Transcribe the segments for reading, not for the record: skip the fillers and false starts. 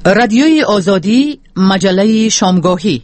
رادیوی آزادی، مجله شامگاهی.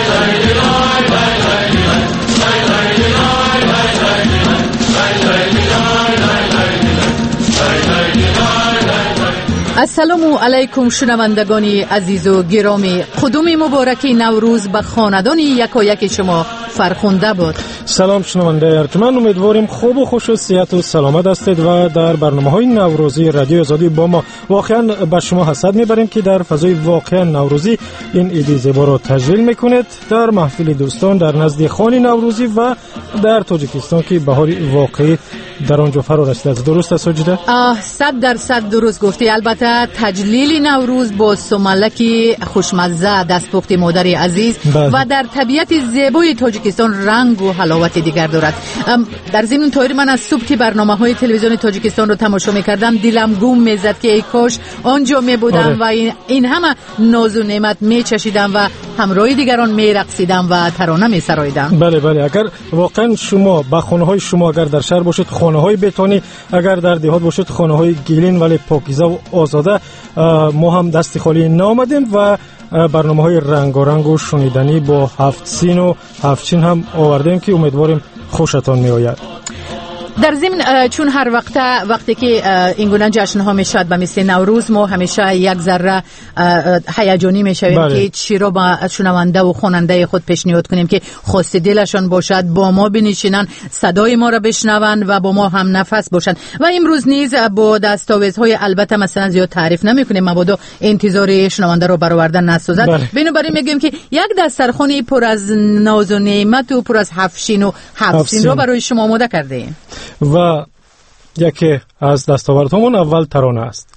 السلام علیکم شنوندگان عزیز و گرامی. قدوم مبارکی نوروز به خاندان یکایک شما فرخنده بود. سلام شنونده ارجمند، امیدواریم خوب و خوش و صحت و سلامت هستید و در برنامه‌های نوروزی رادیو آزادی با ما. واقعا به شما حسد می‌بریم که در فضای واقعا نوروزی این عید زیبا را تجلیل می‌کنید در محفل دوستان، در نزد خان نوروزی و در تاجیکستان که بهار واقعی در آنجا فرا رسیده است. درست است ساجده؟ 100% درست گفتی. البته تجلیل نوروز با سملک خوشمزه دستپخت مادر عزیز و در طبیعت زیبای تاجیکستان رنگ و حلاوت دیگر دارد. در ضمن طور من از صبح که برنامه‌های تلویزیون تاجیکستان رو تماشا می‌کردم دلم گم می‌زد که ای کاش آنجا می‌بودم و این همه ناز و نعمت می‌چشیدم و همراه دیگران می‌رقصیدم و ترانه می‌سراییدم. بله اگر واقعا شما با خانه‌های شما اگر در شهر باشید خانه‌های بتونی، اگر در دیهات باشید خانه‌های گیلین ولی پاکیزه و آزاده، ما هم دست خالی نآمدیم و برنامه‌های رنگارنگ و شنیدنی با 7 سین و 7 چین هم آوردیم که امیدواریم خوشتان میآید. در ضمن چون هر وقتی که این گونه جشن‌ها میشد به مثل نوروز، ما همیشه یک ذره هیجانی میشویم که چی رو با شنونده و خواننده خود پیشنهاد کنیم که خواست دلشان باشد، با ما بنشینن، صدای ما را بشنون و با ما هم نفس باشند. و امروز نیز با دستاویزهای البته مثلا زیاد تعریف نمی‌کنیم مبادا انتظار شنونده رو برآورده نسازد. بنابراین میگیم که یک دسترخوان پر از ناز و نعمت و پر از هفشین و هفسین رو برای شما آماده کردیم. و یکی از دستاوردهامون اول ترانه است.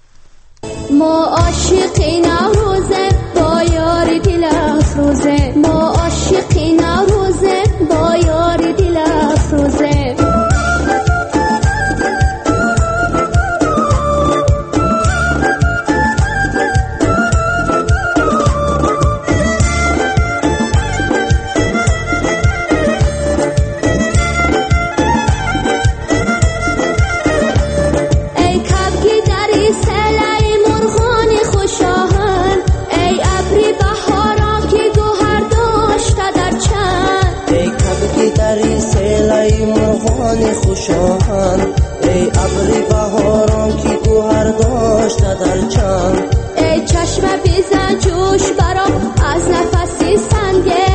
ما عاشقی نوروزه با یار دل افروزه، ما عاشقی نوروزه با یار دل افروزه. خوشاهن ای ابری بهاران که گوهر داشته در چند، ای چشم بیزن جوش برام از نفسی سنگه.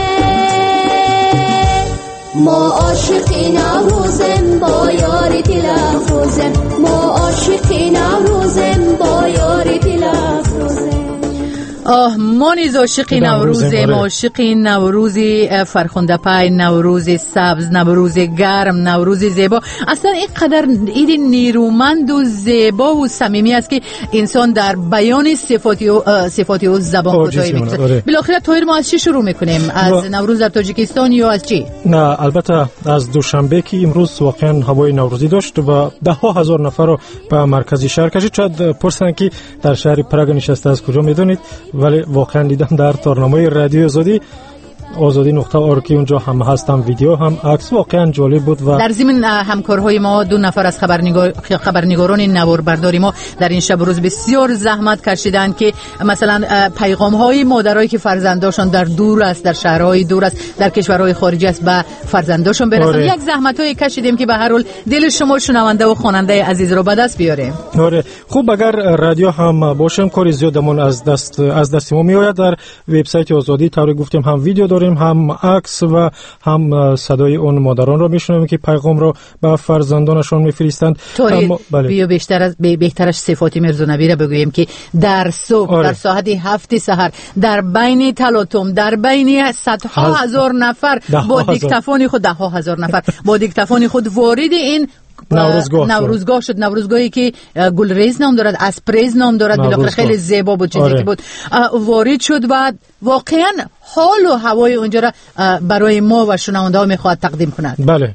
ما عاشقی نوروزم با یار دل افروزم، ما عاشقی نوروزم با یار دل افروزم. ما نیز عاشقی نوروزیم، عاشقی نوروزی فرخنده پای، نوروزی سبز، نوروزی گرم، نوروزی زیبا. اصلا اینقدر عید نیرومند و زیبا و صمیمی است که انسان در بیان صفاتی و زبان خدایی می‌کنه. بالاخره طور ما از چی شروع میکنیم؟ از نوروز در تاجیکستان یا از چی؟ نه البته از دوشنبه که امروز واقعا هوای نوروزی داشت و 10,000 نفر رو به مرکز شهر کشید. شاید پرسن که در شهر پراگ نشسته از کجا میدونید، ولی واقعا دیدم در تارنامه رادیو آزادی .org که اونجا هم هستم، ویدیو هم عکس، واقعا جالب بود. و در ضمن همکارهای ما 2 نفر از خبرنگاران نواربرداری ما در این شب روز بسیار زحمت کشیدند که مثلا پیغام‌های مادرایی که فرزنداشون در دور است، در شهرهای دور است، در کشورهای خارجی است، به فرزنداشون برسن. یک زحمت‌های کشیدیم که به هر حال دل شما شنونده و خواننده عزیز رو به دست بیاریم. خوب اگر رادیو هم باشیم کار زیادمون از دست ما میآید. در وبسایت آزادی طوری گفتیم هم ویدیو داریم، هم عکس و هم صدای اون مادران رو میشنویم که پیغام رو به فرزندانشون میفرستند. بهترش صفات میرزا نبی را بگوییم که در صبح در ساعت 7 سحر در بین تلاطم، در بین صدها هزار نفر با دیکتافون خود 10,000 نفر با دیکتافون خود وارد این نوروزگاه شد. نوروزگاهی که گلریز نام دارد، اسپریز نام دارد، بالاخره خیلی زیبا بود چیزی که بود. وارد شد و واقعا حال و هوای اونجا را برای ما و شنونده ها میخواد تقدیم کند. بله.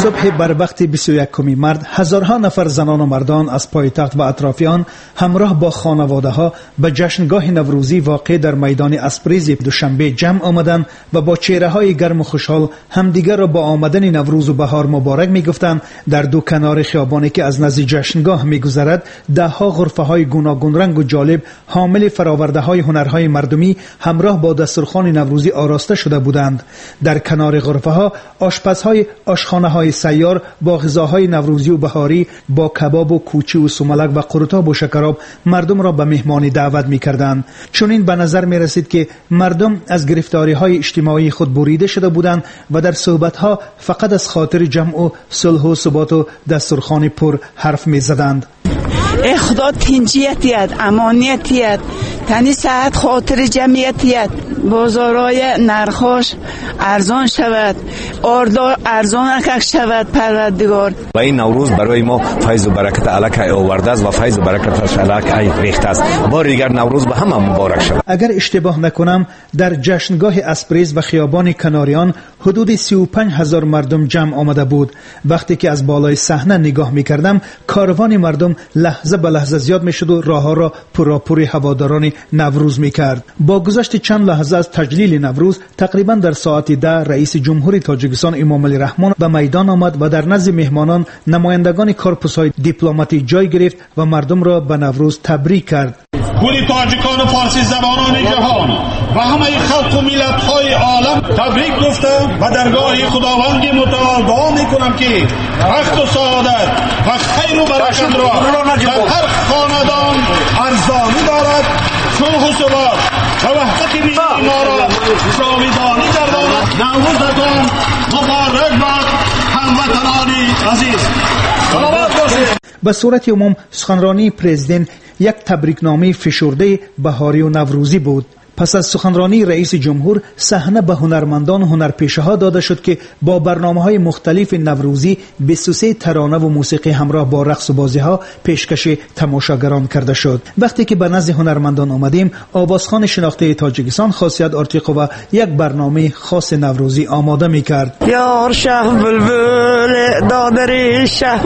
صبح بر وقت 21 مارد هزارها نفر زنان و مردان از پایتخت و اطرافیان همراه با خانواده ها به جشنگاه نوروزی واقع در میدان اسپریز دوشنبه جمع آمدند و با چهره های گرم و خوشحال همدیگر را با آمدن نوروز و بهار مبارک می گفتند. در دو کنار خیابانی که از نزد جشنگاه می گذرد ده ها غرفه های گوناگون رنگ و جالب حامل فراورده های هنرهای مردمی همراه با دسترخوان نوروزی آراسته شده بودند. در کنار غرفه ها آشپزهای آشخانه های سیار با غذاهای نوروزی و بهاری با کباب و کوچی و سوملک و قرطاب و شکراب مردم را به مهمانی دعوت می‌کردند. چنین به نظر می‌رسید که مردم از گرفتاری‌های اجتماعی خود بریده شده بودند و در صحبت‌ها فقط از خاطر جمع و صلح و ثبات و دسترخوان پر حرف می‌زدند. خدا تنجیتیت، امانیتیت، تنی ساعت خاطر جمعیتیت، بازارای نرخاش ارزان شود، آردار ارزان اکک شود پروردگار. و این نوروز برای ما فیض و برکت الک آورده است و فیض و برکتش الک ریخته است. بار دیگر نوروز به همه مبارک شود. اگر اشتباه نکنم در جشنگاه اسپریز و خیابان کناریان حدود 35,000 مردم جمع آمده بود. وقتی که از بالای صحنه نگاه می‌کردم کاروان مردم لحظه به لحظه زیاد می‌شد و راه‌ها را پراپوری هواداران نوروز می‌کرد. با گذشت چند لحظه از تجلیل نوروز تقریبا در ساعت 10 رئیس جمهوری تاجیکستان امامعلی رحمان به میدان آمد و در نزد مهمانان نمایندگان کورپوس‌های دیپلماتیک جای گرفت و مردم را به نوروز تبریک کرد. کل تاجیکان و فارسی زبانان جهان و همه خلق و ملت‌های عالم تبریک گفتم و درگاه خداوند متعال دعا می‌کنم که بخت و سعادت و خیر و برکت را در هر خاندان ارزانی دارد، صلح و ثبات و وحدت ملی ما را جاودانه گرداند. نوروزتان مبارک باد هموطنان عزیز. سلامت باشید. به صورت عموم سخنرانی پرزیدنت یک تبریکنامه فشرده بهاری و نوروزی بود. پس از سخنرانی رئیس جمهور صحنه به هنرمندان و هنرپیشه‌ها داده شد که با برنامه‌های مختلف نوروزی 23 ترانه و موسیقی همراه با رقص و بازی‌ها پیشکش تماشاگران کرده شد. وقتی که به نزد هنرمندان آمدیم آوازخوان شناخته تاجیکستان خاصیت آرتیقووا یک برنامه خاص نوروزی آماده می‌کرد. یار شه بلبل دادری شه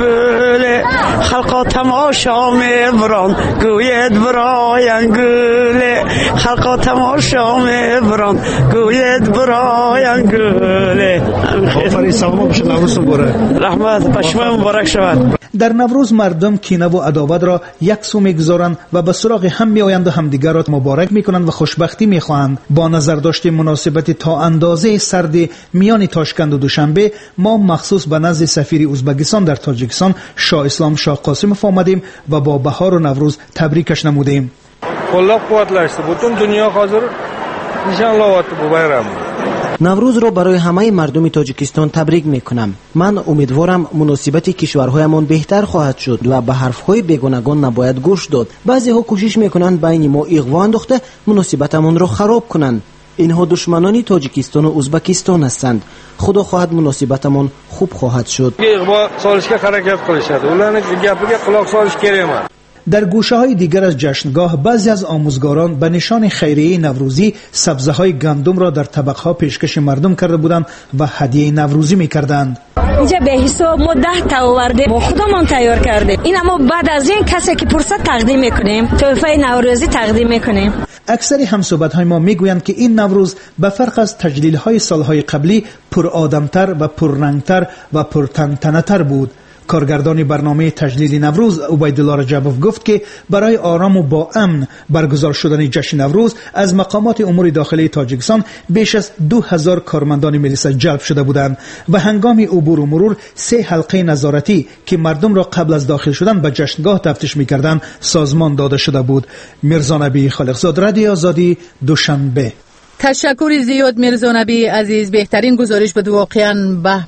بلبل خلقا تماشا می‌برند گوید برای گل خلق تماشا میبرند گوید برای گل. آفرین، سلام باشه، نوروز مبارک. رحمت پشما مبارک شود. در نوروز مردم کینه و عداوت را یک سو میگذارند و به سراغ هم میآیند و همدیگر را مبارک میکنند و خوشبختی میخواهند. با نظر داشته مناسبت تا اندازه سرد میان تاشکند و دوشنبه ما مخصوص به نزد سفیر ازبکستان در تاجیکستان شاه اسلام شاه قاسمov آمدیم و با بهار و نوروز تبریکش نمودیم. qo'llab-quvvatlashdi. Butun dunyo hozir nishonlayapti bu bayramni. نوروز را برای همه مردم تاجیکستان تبریک میکنم. من امیدوارم مناسبت کشورهایمان بهتر خواهد شد و به حرفهای بیگانگان نباید گوش داد. بعضی‌ها کوشش میکنند بین ما اغوا انداخته مناسبتمان را خراب کنند. اینها دشمنان تاجیکستان و ازبکستان هستند. خدا خواهد مناسبتمان خوب خواهد شد. اغوا solishga harakat qilishadi. Ularning gapiga quloq solish kerak emas. در گوشه‌های دیگر از جشنگاه بعضی از آموزگاران به نشان خیریه نوروزی سبزه‌های گندم را در طبق‌ها پیشکش مردم کرده بودند و هدیه نوروزی می‌کردند. اینجا به حساب ما 10 تا آورده با خودمون تیار کرده. این اما بعد از این کسی که فرصت تقدیم می‌کنیم تحفه نوروزی تقدیم می‌کنیم. اکثر همصحبت‌های ما می‌گویند که این نوروز به فرق از تجلیل‌های سال‌های قبلی پر آدم‌تر و پررنگ‌تر و پرتنتنه‌تر بود. کارگردان برنامه تجلیل نوروز عبیدالله رجبوف گفت که برای آرام و با امن برگزار شدن جشن نوروز از مقامات امور داخلی تاجیکستان بیش از 2000 کارمندان ملیسا جلب شده بودند و هنگام عبور و مرور 3 حلقه نظارتی که مردم را قبل از داخل شدن به جشنگاه تفتیش می‌کردند سازمان داده شده بود. میرزا نبی خالقزاد، رادیو آزادی، دوشنبه. تشکر زیاد میرزا نبی عزیز. بهترین گزارش بود واقعا.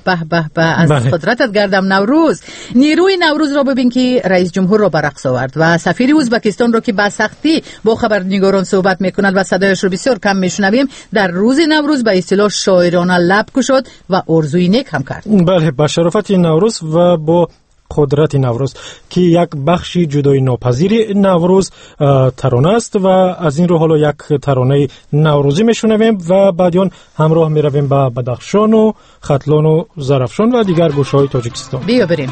به از قدرتت گردم. نوروز، نیروی نوروز را ببین که رئیس جمهور را برقص آورد و سفیر ازبکستان را که با سختی با خبرنگاران صحبت میکند و صدایش رو بسیار کم میشنویم در روز نوروز به اصطلاح شاعرانه لب گشود و آرزوی نیک هم کرد. بله، با شرافت نوروز و با قدرت نوروز که یک بخشی جدای ناپذیر نوروز ترانه است و از این رو حالا یک ترانه نوروزی میشنویم و بعدیان همراه میرویم به بدخشان و ختلان و زرافشان و دیگر گوشه‌های تاجیکستان. بیا بریم.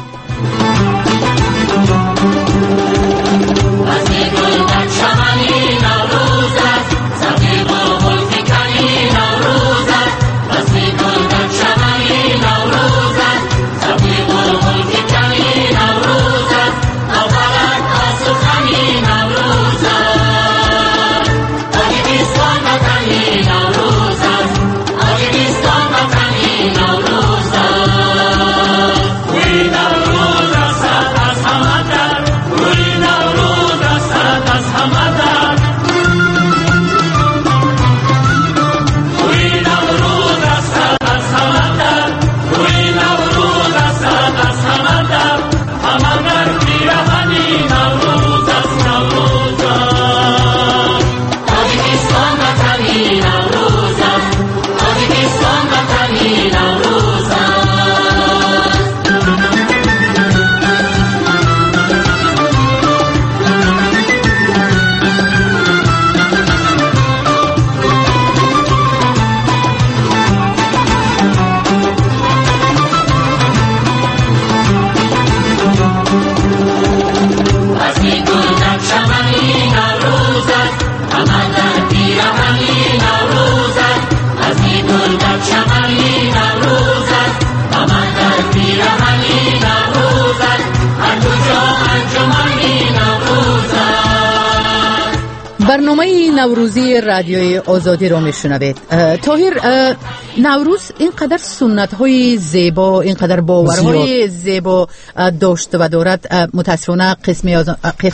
برنامه نوروزی رادیوی آزادی رو میشنوید. طاهر، نوروز اینقدر سنت های زیبا، اینقدر باورهای زیبا داشت و دارد، متاسفانه قسمی از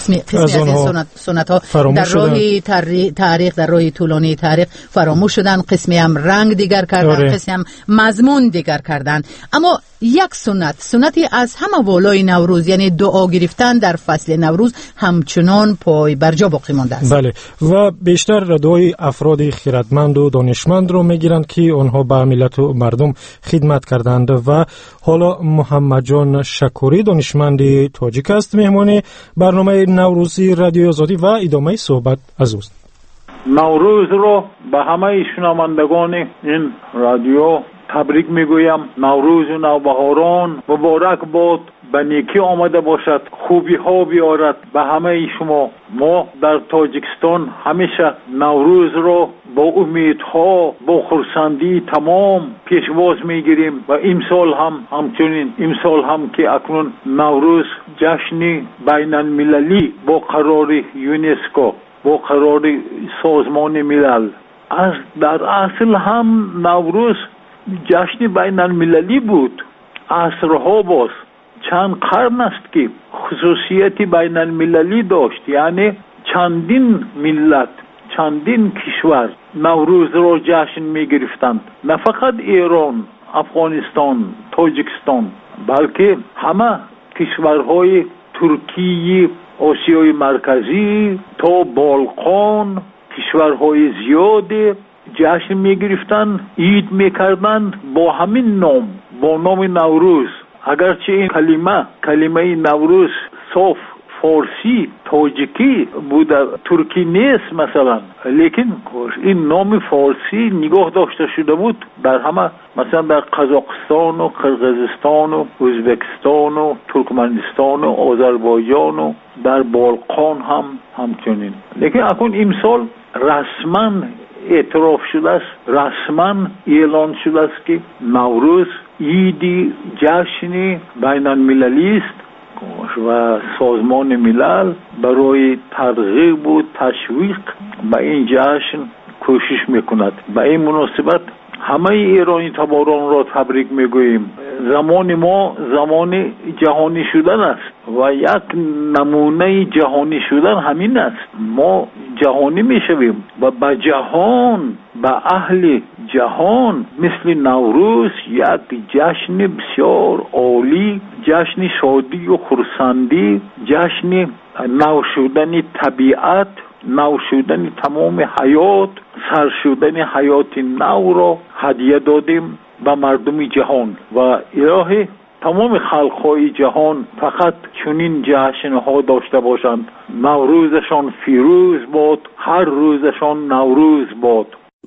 این سنت ها در راه تاریخ، در راه طولانی تاریخ فراموش شدن، قسمی هم رنگ دیگر کردن، قسمی هم مضمون دیگر کردن. اما یک سنتی از همه والای نوروز، یعنی دعا گرفتن در فصل نوروز، همچنان پای برجا باقی مانده است. بله، و بیشتر دعای افراد خیرتمند و دانشمند رو میگیرند که آنها به ملت و مردم خدمت کردند. و حالا محمد جان شکوری، دانشمند تاجیک است، مهمان برنامه نوروزی رادیو آزادی و ادامه صحبت از اوست. نوروز رو به همه شنوندگان این رادیو تبریک میگویم. نوروز و نوبهاران مبارک باد، به نیکی آمده باشد، خوبی ها بیارد به همه شما. ما در تاجیکستان همیشه نوروز رو با امیدها، با خرسندی تمام پیشواز میگیریم و امسال هم همچنین. امسال هم که اکنون نوروز جشنی بین المللی با قرار یونسکو، با قرار سازمان ملل از در اصل هم نوروز جشن بین المللی بود. عصرها باز چند قرن است که خصوصیتی بین المللی داشت، یعنی چندین ملت، چندین کشور نوروز را جشن می گرفتند. نه فقط ایران، افغانستان، تاجیکستان، بلکه همه کشورهای ترکیه، آسیای مرکزی تا بالقان، کشورهای زیادی جشن می گرفتند، عید می کردند با همین نام، با نام نوروز. اگرچه این کلمه نوروز صاف فارسی تاجیکی بوده، ترکی نیست مثلا، لیکن این نام فارسی نگاه داشته شده بود در همه، مثلا در قزاقستان و قرقیزستان و ازبکستان و ترکمنستان و آذربایجان و در بالقان هم همچنین. لیکن اکنون امسال رسما اعتراف شده است، رسما اعلان شده است که نوروز عیدی جشنی بین المللی است و سازمان ملل برای ترغیب و تشویق به این جشن کوشش میکند. به این مناسبت همه ایرانی تباران را تبریک میگوییم. زمان ما زمان جهانی شدن است و یک نمونه جهانی شدن همین است. ما جهانی میشویم و به جهان، به اهل جهان مثل نوروز یک جشن بسیار عالی، جشن شادی و خرسندی، جشن نو شدن طبیعت، نو شدن تمام حیات، سر شدن حیات نو را هدیه دادیم به مردم جهان و الهی تمام خلق‌های جهان فقط چنین جشن‌ها داشته باشند. نوروزشان فیروز باد، هر روزشان نوروز باد.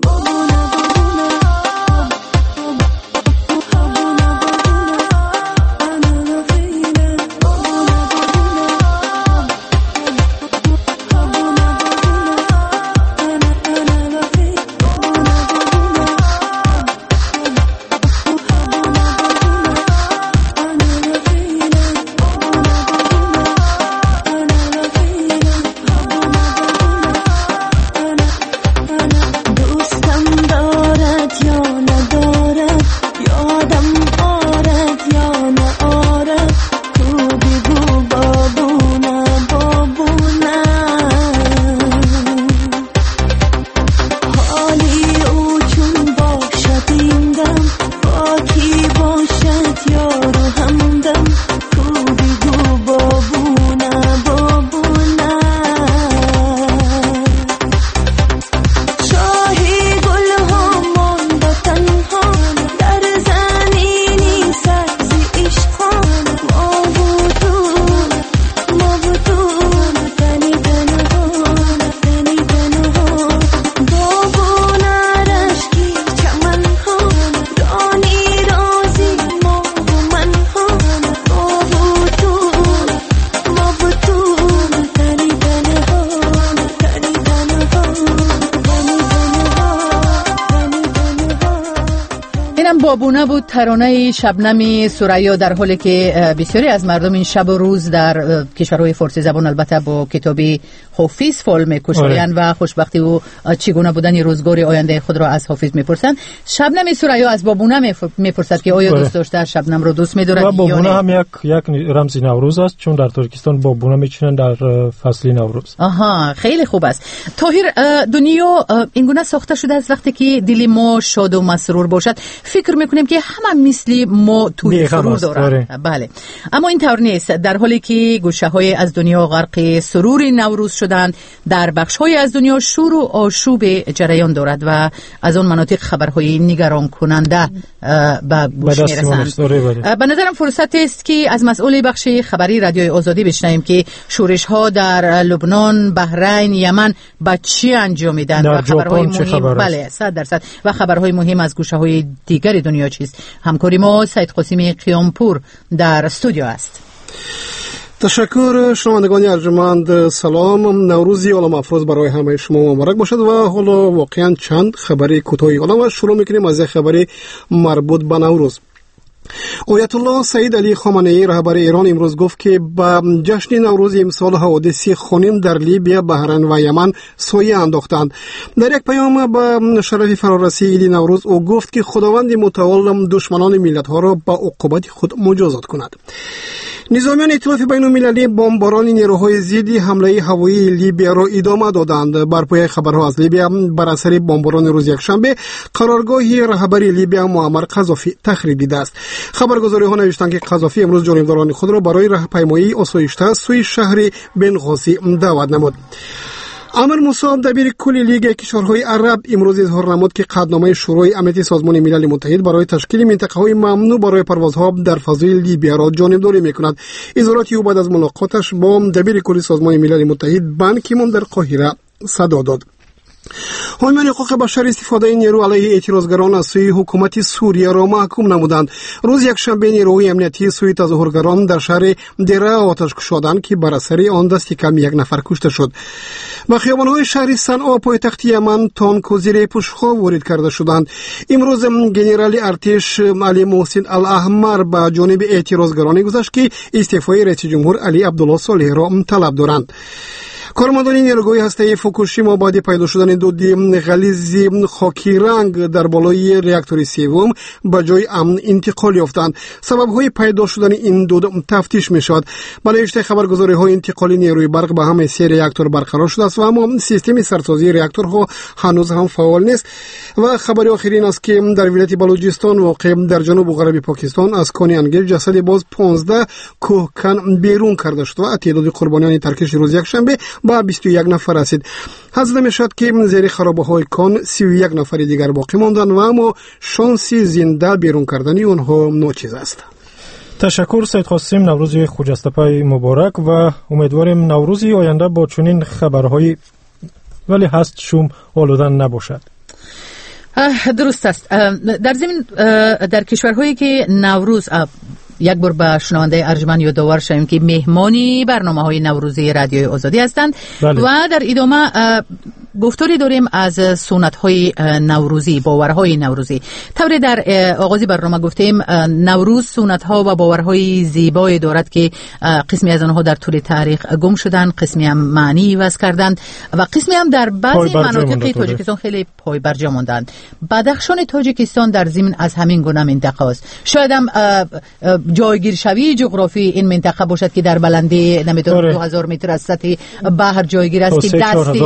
بابونه بود، ترانه شبنم ثریا، در حالی که بسیاری از مردم این شب و روز در کشورهای فارسی زبان البته با کتابی حافظ فال می‌کشایند و خوشبختی و چگونه بودن روزگار آینده خود را از حافظ می‌پرسند. شبنم ثریا از بابونه می‌پرسد که آیا دوست داشته شبنم رو دوست می‌دارد یا نه؟ بابونه هم یک رمز نوروز است، چون در ترکستان بابونه می‌چینند در فصل نوروز. آها، خیلی خوب است. طاهر، دنیا اینگونه ساخته شده از وقتی که دل ما شاد و مسرور باشد فکر میکنیم که همه مثل ما توی سرور دارند. بله، اما این طور نیست. در حالی که گوشه‌های از دنیا غرق سرور نوروز شدند، در بخش‌های از دنیا شور و آشوب جریان دارد و از آن مناطق خبرهای نگران کننده به گوش میرسند. به نظرم فرصت است که از مسئول بخش خبری رادیوی آزادی بشنویم که شورش‌ها در لبنان، بحرین، یمن به چی انجام میدن و خبرهای مهم. بله، 100% و خبرهای مهم از گوشه‌های دیگر دنیا چیست. همکاری ما سید قاسمی قیامپور در استودیو است. تشکر. شنوندگان ارجمند، سلام. نوروزی عالم افروز برای همه شما مبارک باشد و حالا واقعا چند خبری کوتاهی و شروع میکنیم از خبری مربوط به نوروز. آیت الله سید علی خامنه‌ای رهبر ایران امروز گفت که با جشن نوروز امسال حوادث خونین در لیبیا، بحرین و یمن سایه انداختند. در یک پیام به شرف فرارسی عید نوروز او گفت که خداوند متعال دشمنان ملت‌ها را با عقوبت خود مجازات کند. نظامیان ائتلاف بین‌المللی بمباران نیروهای ضد حمله هوایی لیبیا را ادامه دادند. بر پایه خبرها از لیبیا، بر اثر بمباران روز یکشنبه قرارگاه رهبر لیبیا معمر قذافی تخریب دیده است. خبرگزاری‌ها نوشتند که قذافی امروز جانبداران خود را برای راهپیمایی آسایش‌تر سوی شهر بنغازی دعوت نمود. عامر موسی، دبیر کل لیگ کشورهای عرب، امروز اظهار نمود که قطعنامه شورای امنیت سازمان ملل متحد برای تشکیل منطقه‌های ممنوع برای پروازها در فضای لیبیا را جانبداری می‌کند. اظهارات او بعد از ملاقاتش با دبیر کل سازمان ملل متحد بان کی مون در قاهره صدا داد. حامیان حقوق بشر استفاده نیرو علیه اعتراضگران از سوی حکومت سوریه را محکوم نمودند. روز یکشنبه نیروهای امنیتی سوی تظاهرگران در شهر دره آتش کشیدند که بر اثر آن دست کم یک نفر کشته شد. و خیابان‌های شهر صنعا پایتخت یمن تانک و زیر پوشخ‌ها وارد کرده شدند. امروز گنرال ارتش علی محسن الاحمر به جانب اعتراضگران گذاشت که استعفای رئیس جمهور علی عبدالله صالح را طلب دارند. کارمندان نیروگاه هسته‌ای فوکوشیما بعد پیدا شدن دود غلیظ خاکی رنگ در بالای راکتور سوم به جای امن انتقال یافتند. سبب‌های پیدا شدن این دود تفتیش می‌شود. با نوشته خبرگزاری‌های انتقال نیروی برق به همه سه راکتور برقرار شده است و اما سیستم سرسازی راکتورها هنوز هم فعال نیست. و خبر آخرین است که در ولایت بلوچستان واقع در جنوب و غرب پاکستان از کانی انگل جسد باز 15 کوهکن بیرون کرده شد و تعداد قربانیان ترکش روز یکشنبه با 21 نفر رسید. حدس می‌شد که زیر خرابه‌های کان 31 نفر دیگر باقی ماندند و اما شانسی زنده بیرون کردن آنها ناچیز است. تشکر سید قاسم. نوروز خجسته مبارک و امیدواریم نوروزی آینده با چنین خبرهای ولی هست شوم آلودن نباشد. درست است. در ضمن در کشورهایی که نوروز یک بار به شنونده ارجمند یادآور شویم که مهمانی برنامه‌های نوروزی رادیوی آزادی هستند. بله. و در ادامه گفتاری داریم از سنت‌های نوروزی، باورهای نوروزی. طوری در آغاز برنامه گفتیم نوروز سنت‌ها و باورهای زیبایی دارد که قسمی از آنها در طول تاریخ گم شدند، قسمی هم معنی عوض کردند و قسمی هم در بعضی مناطق تاجیکستان خیلی پای برجا ماندند. بدخشان تاجیکستان در ضمن از همین گونه منطقه است. شاید هم جایگیر شوی جغرافی این منطقه باشد که در بلندی نمیدونم 2000 متر از سطح بحر جایگیر است که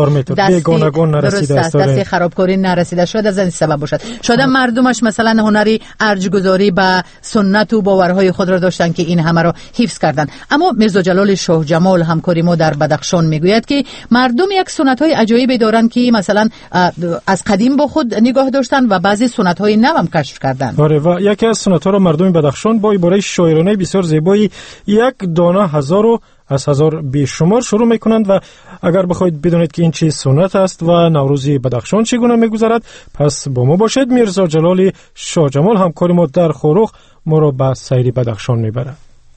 دستی خرابکاری نرسیده شاید از این سبب باشد. شاید مردمش مثلا هنری ارجگذاری به سنت و باورهای خود را داشتن که این همه را حفظ کردن. اما میرزا جلال شاه جمال همکاری ما در بدخشان میگوید که مردم یک سنت‌های عجایبی دارند که مثلا از قدیم با خود نگاه داشتن و بعضی سنت‌های نو هم کشف کردن. آره و یکی از سنت‌ها را مردم بدخشان با عبارت شاعرانه بسیار زیبایی یک دانه هزار و از هزار بیشمار شروع میکنند و اگر بخواید بدونید که این چه سنت است و نوروزی بدخشان چگونه میگذرد پس با ما باشید. میرزا جلال شاه جمال همکار ما در خوروخ ما را به سیر بدخشان میبرد.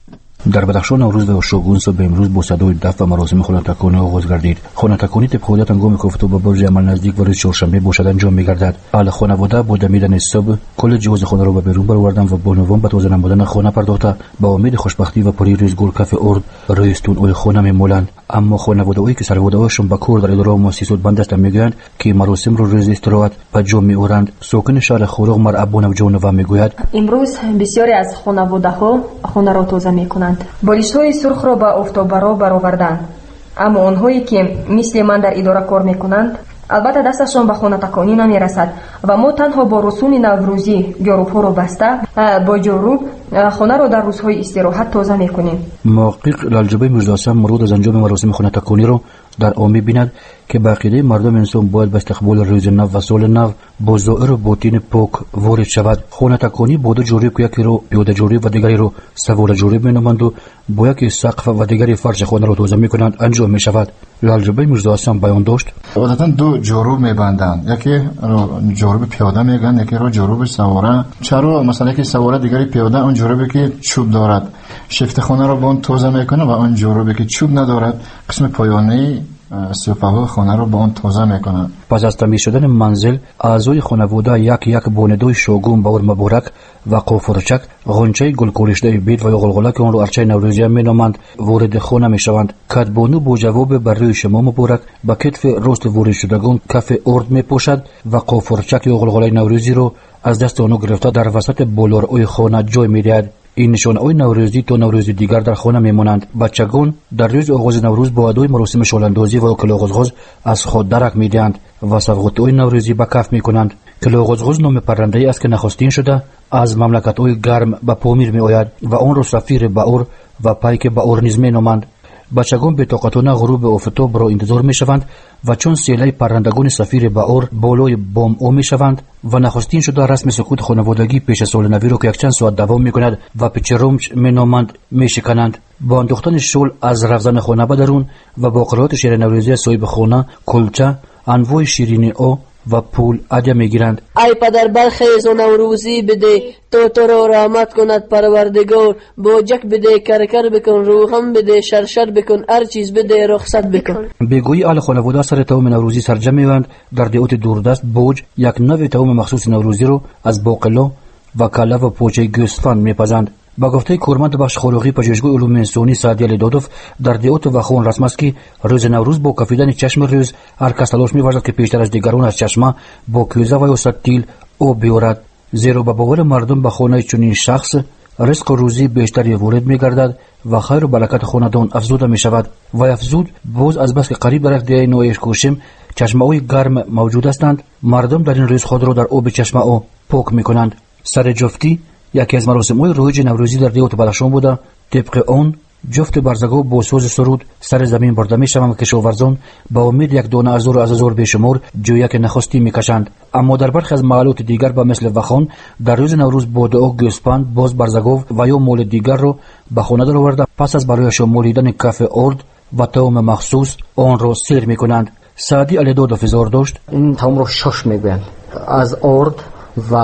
در بدخشان نوروز و شوگون صبح امروز با صدای دف و مراسم خانه‌تکانی آغاز گردید. خانه‌تکانی طبق عادت هنگام کفتو به برج عمل نزدیک و روز چهارشنبه باشد انجام می‌گردد. اهل خانواده با دمیدن صبح کل جهاز خانه را به بیرون برآوردند و با نوام به تازه نمودن خانه پرداخته با امید خوشبختی و پری روزگار کف ارد رویستون اوی خانه می‌مولند. اما خانواده‌ای که سرواده‌هاشون به کار در اداره و مؤسسات بند هستند میگویند که مراسم را روز استراحت به جا می‌آورند. ساکن شهر خوروغ مرعبان جانو میگوید امروز بسیاری از خانواده‌ها خانه را تازه می‌کنند. بالش‌های سرخ را به آفتاب‌برا برآوردند. اما آنهایی که مثل من در اداره کار می‌کنند البته دستشان به خانه تکانی نمی‌رسد و ما تنها با رسوم نوروزی جاروب‌ها را بسته با جاروب خانه را در روزهای استراحت تازه می‌کنیم. محقق لالجبه میرزاحسن مراد از انجام مراسم خانه تکانی را در آن می‌بیند که به عقیده مردم انسان باید به استقبال روز نو و سال نو با ظاهر و باطن پاک وارد شود. خانه تکانی با دو جوریب که یکی را پیاده جوریب و دیگری را سوار جوریب می‌نامند و با یکی سقف و دیگری فرش خانه را تازه می‌کنند انجام می‌شود. لالجبه میرزاحسن بیان داشت عادتاً دو جوریب می‌بندند، یکی را جوریب پیاده میگن، یکی را جوریب سواره. چرا مثلا که سواره دیگری پیاده اون جوریبی که چوب دارد شفت خانه را با اون تازه میکنه و اون جوریبی که چوب ندارد قسم پایانی سوپاهای خانه را با اون تازه میکنن. پس از تمیز شدن منزل اعضای خانواده یک بوندوی شوگون باور مبارک و قوفرچک غنچه گل کوریشده بید و یا غلغله که اون رو ارچه نوروزی می‌نامند وارد خانه میشوند. کدبانو با جواب بر روی شما مبارک با کتف راست وارد شدگان کف ارد میپوشد و قوفرچک یا غلغله نوروزی رو از دست اونو گرفته در وسط بولور خانه جای میدهد. این نشانه‌های نوروزی تا نوروز دیگر در خانه میمانند. بچگان در روز آغاز نوروز با ادای مراسم شالاندازی و کلاغزغز از خود درک میدهند و سوغات‌های نوروزی به کف میکنند. کلاغزغز نام پرنده‌ای است که نخستین شده از مملکت‌های گرم به پامیر میآید و آن را سفیر بهار و پیک بهار نیز مینامند. بچگان به طاقتانه غروب آفتاب را انتظار میشوند و چون سیله پرندگان سفیر بهار بالای بام او میشوند و نخستین شده رسم سکوت خانوادگی پیش از سال نوی را که یک چند ساعت دوام میکند و پچرمچ مینامند میشکنند. با انداختن شل از رفتن خانه به درون و با قرائت شعر نوروزی صاحب خانه کلچه انواع شیرینی او و پول عده میگیرند. ای پدر برخیز و نوروزی بده تو را رحمت کند پروردگار، بوجک بده کرکر بکن روغم بده شرشر بکن هر چیز بده رخصت بکن. بگویی اهل خانواده سر توم نوروزی سرجم می‌اند. در دیوت دوردست بوج یک نوع توم مخصوص نوروزی رو از باقلا و کله و پوچه گوسفند میپزند. با گفته کارمند بخش خلقی پژوهشگاه علوم انسانی سعدی علی دادوف در دیوت وخون رسم است که روز نوروز با کفیدن چشم روز هر کس تلاش می‌ورزد که پیشتر از دیگران از چشمه با کوزه و یا ستیل او بیارد، زیرا به باور مردم به خانه چنین شخص رزق و روزی بیشتری وارد می‌گردد و خیر و برکت خاندان افزوده می‌شود و افزود باز از بس که قریب در اختیار نوعیش کوشم چشمه‌های گرم موجود هستند مردم در این روز خود را در آب چشمه او پاک می‌کنند. سر جفتی یکی از مراسم‌های رایج نوروزی در دیوت بدخشان بوده. طبق آن جفت برزگو با سوز سرود سر زمین برده می شوند و کشاورزان با امید یک دانه از ازور بیشمار جویک نخستی میکشند. اما در برخی از محلات دیگر به مثل وخان در روز نوروز با دعا گوسپند باز برزگو و یا مول دیگر رو به خانه در آورده پس از برای شمالیدن کف ارد و توم مخصوص آن را سیر میکنند. سعدی علی داد فزار داشت این توم رو شش میگویند از ارد و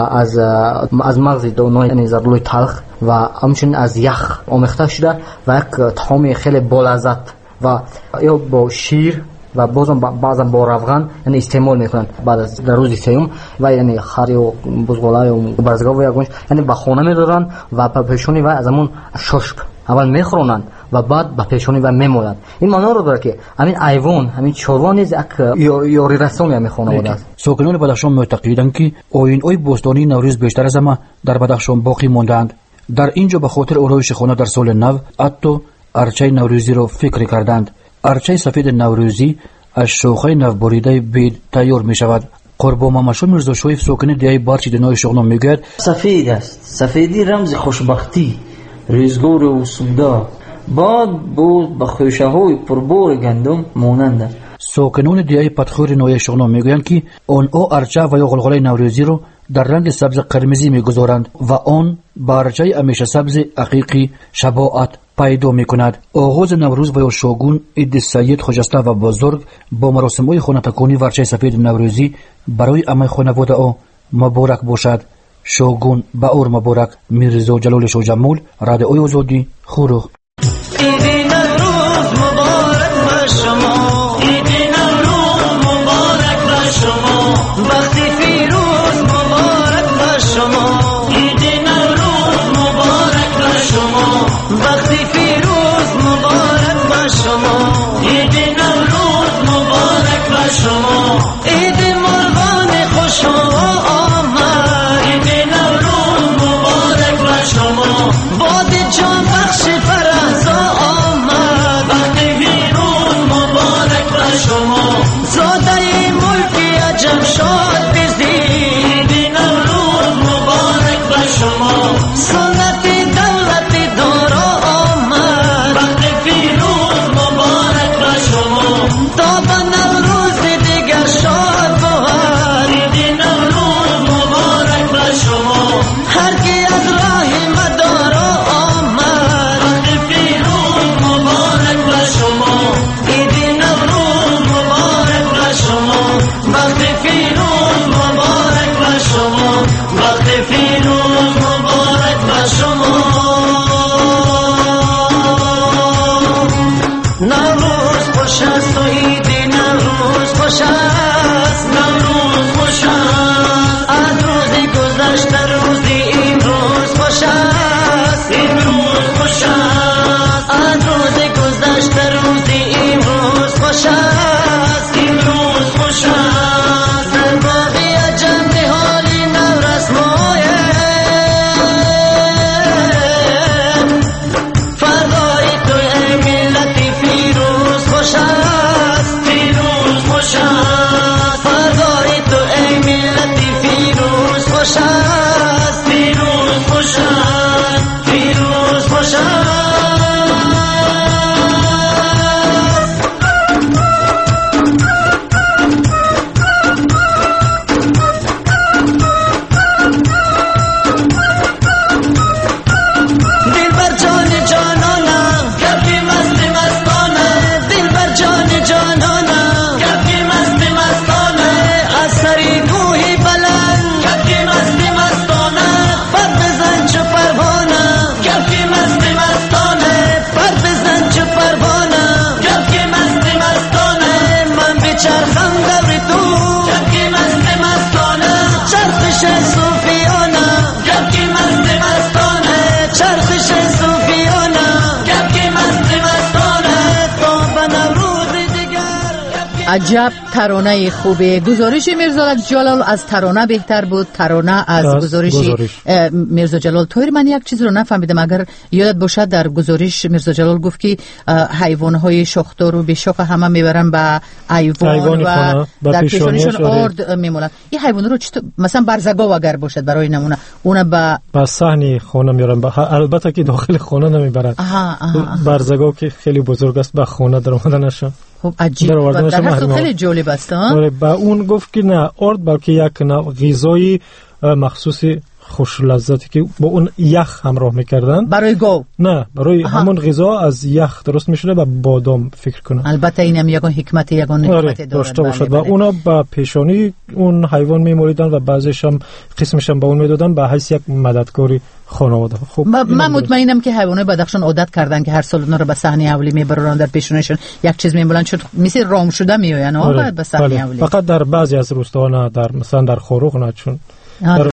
از مغز دانای یعنی زردلوی تلخ و همچنین از یخ آمیخته شده و یک طعم خیلی بولذت و یا با شیر و بعضا با روغن یعنی استعمال میکنند بعد از در روز سیوم و یعنی خری و بزغاله و برزگاه و یگونش یعنی به خانه میدارند و پیشونی و از همون ششب اول میخورونند و بعد به پیشونی و میمالند. این معنا رو داره که همین ایوان همین چاروا نیز یک یاری رسانی همین خانواده است. ساکنان بدخشان معتقدند که آیین بوستانی نوروز بیشتر از همه در بدخشان باقی ماندند. در اینجا به خاطر آرایش خانه در سال نو حتی ارچه نوروزی را فکر کردند. ارچه سفید نوروزی از شاخه نو بریده بید تیار می شود. قربان ماماشون میرزا شویف ساکن دیای بارچی دنای شغنان میگوید سفید است. سفیدی رمز خوشبختی، روزگار و سودا. بعد به خوشه های پربار گندم مانند. ساکنان دیای پتخور نوی شغنان میگویند که آنها ارچه و یا غلغله نوروزی رو در رنگ سبز قرمزی میگذارند و آن با ارچه همیشه سبز حقیقی شباهت پیدا میکند. آغاز نوروز و یا شاگون عید سید خجسته و بزرگ با مراسم‌های خانتکانی و ارچه سفید نوروزی برای همه خانواده مبارک باشد. شاگون به اور مبارک. میرزا جلال شوجمول، رادیوی آزادی، خروخ. باد جان بخش فرزا عجب ترانه خوبه. گزارش میرزا جلال از ترانه بهتر بود، ترانه از گزارش میرزا جلال. طور من یک چیز رو نفهمیدم، اگر یادت باشد در گزارش میرزا جلال گفت که حیوانهای شاخدار رو به شاخ همه میبرن به ایوان و در پیشانیشون آرد میمونن. این حیوان رو چطور مثلا برزگاو اگر باشد برای نمونه اون به صحن خانه میارن، البته که داخل خانه نمیبرن. برزگاو که خیلی بزرگ است به خانه در اومدنشون. خب عجیب، در هر صورت خیلی جالب است. با اون گفت که نه آرد بلکه یک نوع غذای مخصوصی خوش لذتی که با اون یخ همراه میکردن برای گاو، نه برای همون غذا از یخ درست میشده با بادام فکر کنم. البته اینم یگان حکمت داشته باشد. و اونا با پیشانی اون حیوان میموریدن و بعضیش هم قسمش هم با اون میدادن به حیث یک مددکاری خانواده. خب من مطمئنم که حیوانات بدخشان عادت کردن که هر سال اونا رو به صحنه اولی میبرن، در پیشونشون یک چیز میمولن چون مثل رام شده میآین بعد به صحنه اولی. فقط در بعضی از روستاها نه، در مثلا در خروق نه، چون